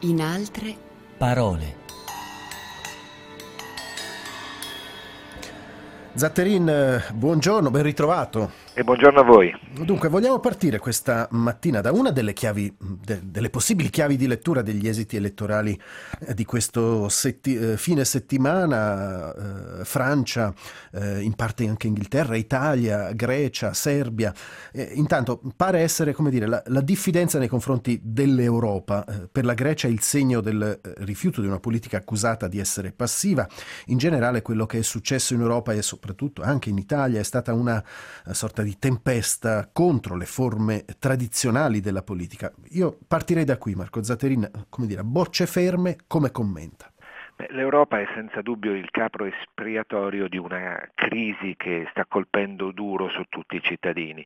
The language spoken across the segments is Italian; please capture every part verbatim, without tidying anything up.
In altre parole. Zatterin, buongiorno, ben ritrovato. E buongiorno a voi. Dunque, vogliamo partire questa mattina da una delle chiavi, de, delle possibili chiavi di lettura degli esiti elettorali eh, di questo setti, eh, fine settimana, eh, Francia, eh, in parte anche Inghilterra, Italia, Grecia, Serbia. Eh, intanto pare essere, come dire, la, la diffidenza nei confronti dell'Europa. Eh, per la Grecia il segno del eh, rifiuto di una politica accusata di essere passiva. In generale quello che è successo in Europa e soprattutto anche in Italia è stata una eh, sorta di tempesta contro le forme tradizionali della politica. Io partirei da qui, Marco Zatterin, come dire, a bocce ferme, come commenta? Beh, l'Europa è senza dubbio il capro espiatorio di una crisi che sta colpendo duro su tutti i cittadini.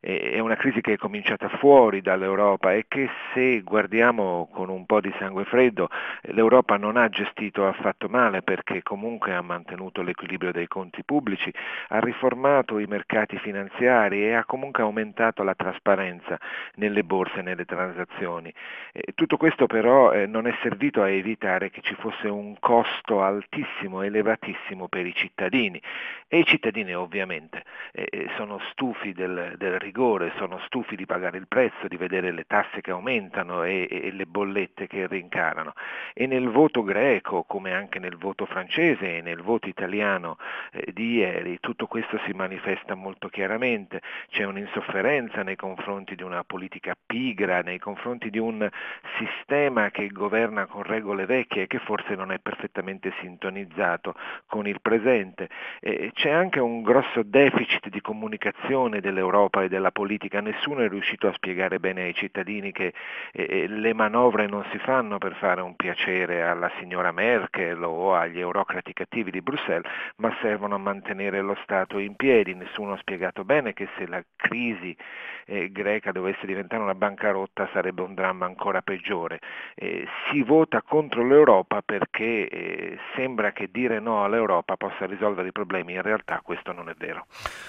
È una crisi che è cominciata fuori dall'Europa e che, se guardiamo con un po' di sangue freddo, l'Europa non ha gestito affatto male, perché comunque ha mantenuto l'equilibrio dei conti pubblici, ha riformato i mercati finanziari e ha comunque aumentato la trasparenza nelle borse e nelle transazioni. E tutto questo però eh, non è servito a evitare che ci fosse un un costo altissimo, elevatissimo per i cittadini, e i cittadini ovviamente eh, sono stufi del, del rigore, sono stufi di pagare il prezzo, di vedere le tasse che aumentano e, e le bollette che rincarano. E nel voto greco, come anche nel voto francese e nel voto italiano eh, di ieri, tutto questo si manifesta molto chiaramente. C'è un'insofferenza nei confronti di una politica pigra, nei confronti di un sistema che governa con regole vecchie e che forse non è perfettamente sintonizzato con il presente. Eh, c'è anche un grosso deficit di comunicazione dell'Europa e della politica. Nessuno è riuscito a spiegare bene ai cittadini che eh, le manovre non si fanno per fare un piacere alla signora Merkel o agli eurocrati cattivi di Bruxelles, ma servono a mantenere lo Stato in piedi. Nessuno ha spiegato bene che se la crisi eh, greca dovesse diventare una bancarotta sarebbe un dramma ancora peggiore. Eh, si vota contro l'Europa perché eh, sembra che dire no all'Europa possa risolvere i problemi. In realtà questo non è vero.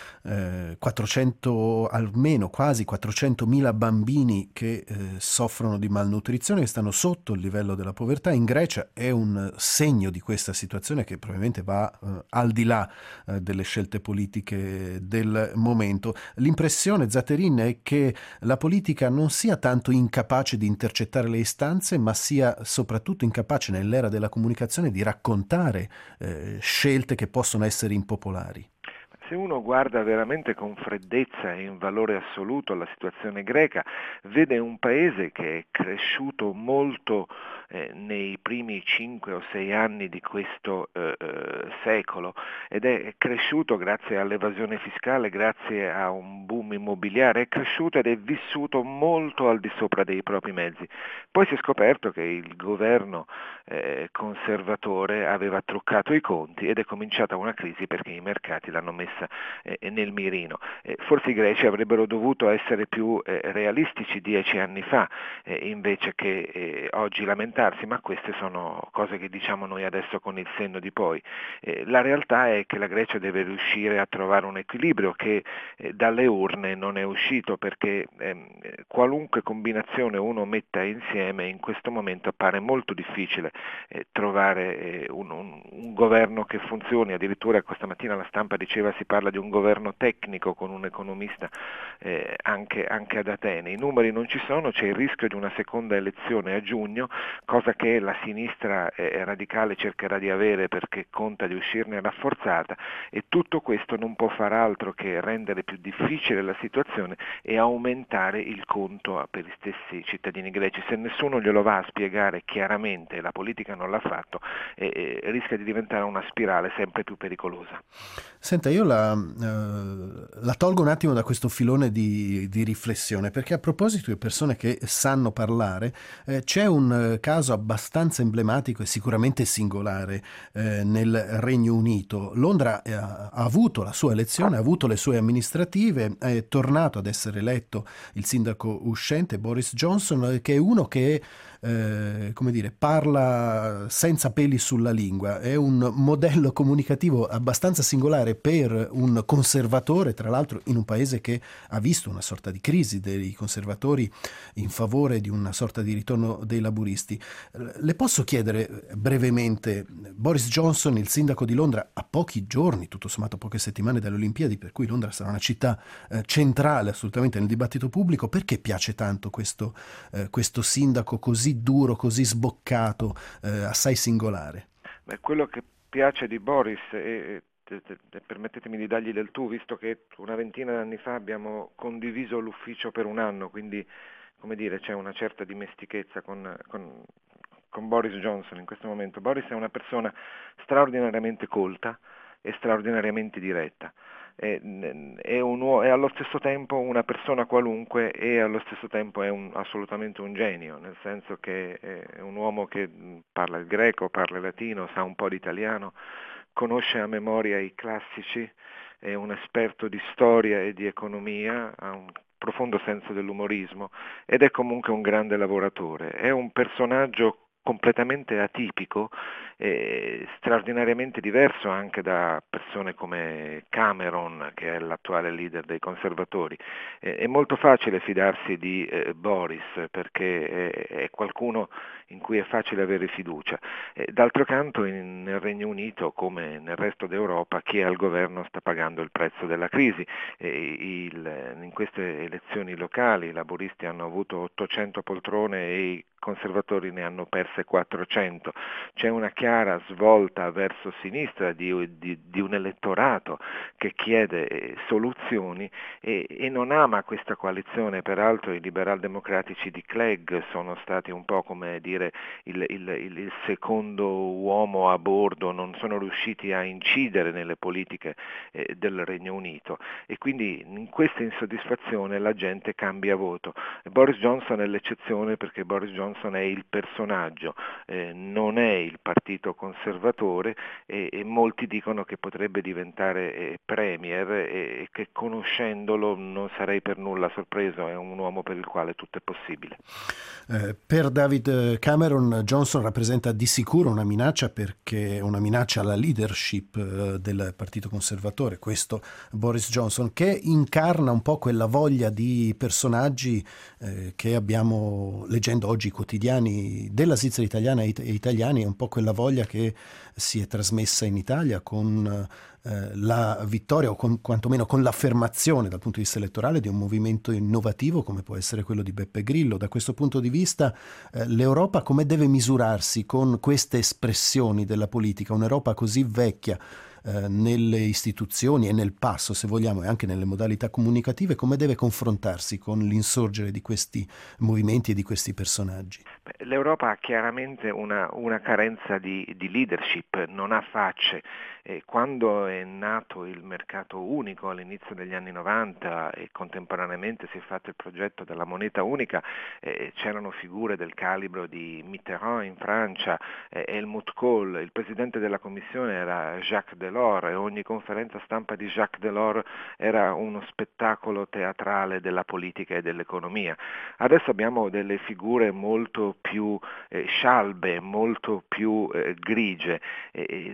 Eh, quattrocento, almeno quasi quattrocentomila bambini che eh, soffrono di malnutrizione, che stanno sotto il livello della povertà in Grecia. È un segno di questa situazione che probabilmente va eh, al di là eh, delle scelte politiche del momento. L'impressione, Zatterin, è che la politica non sia tanto incapace di intercettare le istanze, ma sia soprattutto incapace nell'era della comunicazione di raccontare eh, scelte che possono essere impopolari. Se uno guarda veramente con freddezza e in valore assoluto la situazione greca, vede un paese che è cresciuto molto eh, nei primi cinque o sei anni di questo eh, eh, secolo, ed è cresciuto grazie all'evasione fiscale, grazie a un boom immobiliare, è cresciuto ed è vissuto molto al di sopra dei propri mezzi. Poi si è scoperto che il governo eh, conservatore aveva truccato i conti ed è cominciata una crisi perché i mercati l'hanno messa Eh, nel mirino. Eh, forse i greci avrebbero dovuto essere più eh, realistici dieci anni fa eh, invece che eh, oggi lamentarsi, ma queste sono cose che diciamo noi adesso con il senno di poi. Eh, la realtà è che la Grecia deve riuscire a trovare un equilibrio che eh, dalle urne non è uscito, perché ehm, qualunque combinazione uno metta insieme in questo momento appare molto difficile eh, trovare eh, un, un, un governo che funzioni. Addirittura questa mattina la stampa diceva si parla di un governo tecnico con un economista eh, anche, anche ad Atene. I numeri non ci sono, c'è il rischio di una seconda elezione a giugno, cosa che la sinistra eh, radicale cercherà di avere perché conta di uscirne rafforzata, e tutto questo non può far altro che rendere più difficile la situazione e aumentare il conto per gli stessi cittadini greci. Se nessuno glielo va a spiegare chiaramente, e la politica non l'ha fatto, eh, eh, rischia di diventare una spirale sempre più pericolosa. Senta, io la, eh, la tolgo un attimo da questo filone di, di riflessione, perché a proposito di persone che sanno parlare, eh, c'è un eh, caso abbastanza emblematico e sicuramente singolare eh, nel Regno Unito. Londra eh, ha avuto la sua elezione, ha avuto le sue amministrative, è tornato ad essere eletto il sindaco uscente Boris Johnson, che è uno che eh, come dire, parla senza peli sulla lingua. È un modello comunicativo abbastanza singolare per un conservatore, tra l'altro in un paese che ha visto una sorta di crisi dei conservatori in favore di una sorta di ritorno dei laburisti. Le posso chiedere brevemente, Boris Johnson, il sindaco di Londra, a pochi giorni, tutto sommato poche settimane dalle Olimpiadi, per cui Londra sarà una città eh, centrale assolutamente nel dibattito pubblico, perché piace tanto questo, eh, questo sindaco così duro, così sboccato, eh, assai singolare? Beh, quello che piace di Boris, e, e- e permettetemi di dargli del tu, visto che una ventina d'anni fa abbiamo condiviso l'ufficio per un anno, quindi come dire, c'è una certa dimestichezza con, con- con Boris Johnson in questo momento. Boris è una persona straordinariamente colta e straordinariamente diretta. È, è un uo- è allo stesso tempo una persona qualunque e allo stesso tempo è un- assolutamente un genio, nel senso che è un uomo che mh, parla il greco, parla il latino, sa un po' di italiano, conosce a memoria i classici, è un esperto di storia e di economia, ha un profondo senso dell'umorismo ed è comunque un grande lavoratore. È un personaggio completamente atipico e straordinariamente diverso anche da persone come Cameron, che è l'attuale leader dei conservatori. Eh, È molto facile fidarsi di eh, Boris perché è, è qualcuno in cui è facile avere fiducia. Eh, D'altro canto in- nel Regno Unito, come nel resto d'Europa, chi è al governo sta pagando il prezzo della crisi. E il- in queste elezioni locali i laburisti hanno avuto ottocento poltrone e i conservatori ne hanno perse quattrocento. C'è una chiara svolta verso sinistra di, di- di un elettorato che chiede eh, soluzioni e, e non ama questa coalizione. Peraltro i liberal democratici di Clegg sono stati un po' come dire il, il- il- il secondo uomo a bordo, non sono riusciti a incidere nelle politiche eh, del Regno Unito e quindi in questa insoddisfazione la gente cambia voto. Boris Johnson è l'eccezione perché Boris Johnson è il personaggio, eh, non è il partito conservatore e, e molti dicono che potrebbe diventare eh, premier e, e che conoscendolo non sarei per nulla sorpreso, è un uomo per il quale tutto è possibile. Eh, per David Cameron, Johnson rappresenta di sicuro una minaccia, perché è una minaccia alla leadership eh, del Partito Conservatore, questo Boris Johnson, che incarna un po' quella voglia di personaggi eh, che abbiamo leggendo oggi i quotidiani della Svizzera italiana e it- e italiani, è un po' quella voglia che si è trasmessa in Italia con eh, la vittoria o con, quantomeno con l'affermazione dal punto di vista elettorale di un movimento innovativo come può essere quello di Beppe Grillo. Da questo punto di vista eh, l'Europa come deve misurarsi con queste espressioni della politica? Un'Europa così vecchia eh, nelle istituzioni e nel passo, se vogliamo, e anche nelle modalità comunicative, come deve confrontarsi con l'insorgere di questi movimenti e di questi personaggi? Beh, L'Europa ha chiaramente una, una carenza di, di leadership, non ha facce. E quando è nato il mercato unico all'inizio degli anni novanta e contemporaneamente si è fatto il progetto della moneta unica, eh, c'erano figure del calibro di Mitterrand in Francia, eh, Helmut Kohl, il presidente della commissione era Jacques Delors e ogni conferenza stampa di Jacques Delors era uno spettacolo teatrale della politica e dell'economia. Adesso abbiamo delle figure molto più eh, scialbe, molto più eh, grigie. E, e,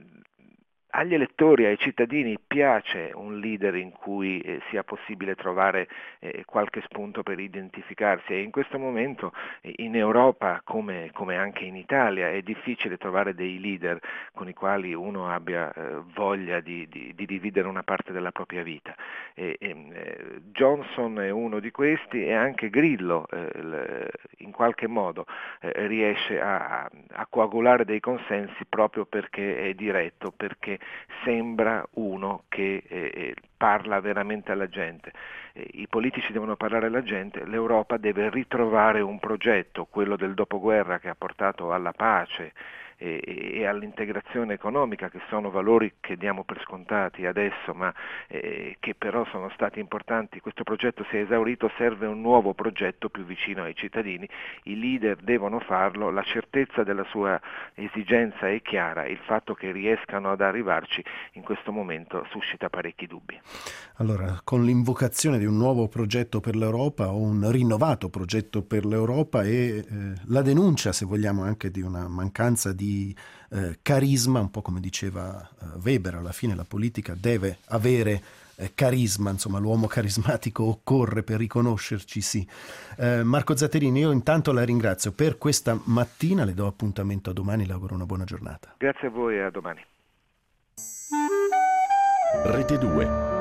agli elettori, ai cittadini piace un leader in cui eh, sia possibile trovare eh, qualche spunto per identificarsi e in questo momento eh, in Europa come, come anche in Italia è difficile trovare dei leader con i quali uno abbia eh, voglia di, di, di dividere una parte della propria vita. E, e, eh, Johnson è uno di questi e anche Grillo eh, l- in qualche modo eh, riesce a, a coagulare dei consensi proprio perché è diretto, perché sembra uno che eh, parla veramente alla gente. Eh, I politici devono parlare alla gente, l'Europa deve ritrovare un progetto, quello del dopoguerra che ha portato alla pace e, e all'integrazione economica, che sono valori che diamo per scontati adesso, ma eh, che però sono stati importanti. Questo progetto si è esaurito, serve un nuovo progetto più vicino ai cittadini, i leader devono farlo, la certezza della sua esigenza è chiara, il fatto che riescano ad arrivarci in questo momento suscita parecchi dubbi. Allora, con l'invocazione di un nuovo progetto per l'Europa o un rinnovato progetto per l'Europa e eh, la denuncia, se vogliamo, anche di una mancanza di eh, carisma, un po' come diceva eh, Weber, alla fine la politica deve avere eh, carisma, insomma l'uomo carismatico occorre per riconoscerci, sì. Eh, Marco Zatterini, io intanto la ringrazio per questa mattina, le do appuntamento a domani, le auguro una buona giornata. Grazie a voi e a domani. Rete due.